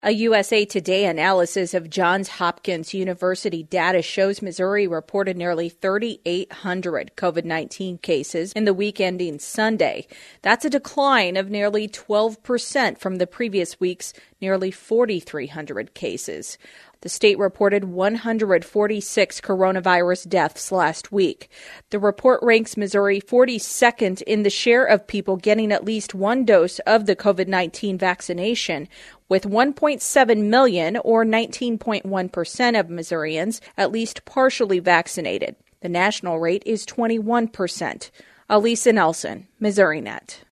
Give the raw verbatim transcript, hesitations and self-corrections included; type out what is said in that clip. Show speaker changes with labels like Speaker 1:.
Speaker 1: A U S A Today analysis of Johns Hopkins University data shows Missouri reported nearly thirty-eight hundred COVID nineteen cases in the week ending Sunday. That's a decline of nearly twelve percent from the previous week's nearly forty-three hundred cases. The state reported one hundred forty-six coronavirus deaths last week. The report ranks Missouri forty-second in the share of people getting at least one dose of the COVID nineteen vaccination, with one point seven million, or nineteen point one percent of Missourians, at least partially vaccinated. The national rate is twenty-one percent. Alisa Nelson, Missouri Net.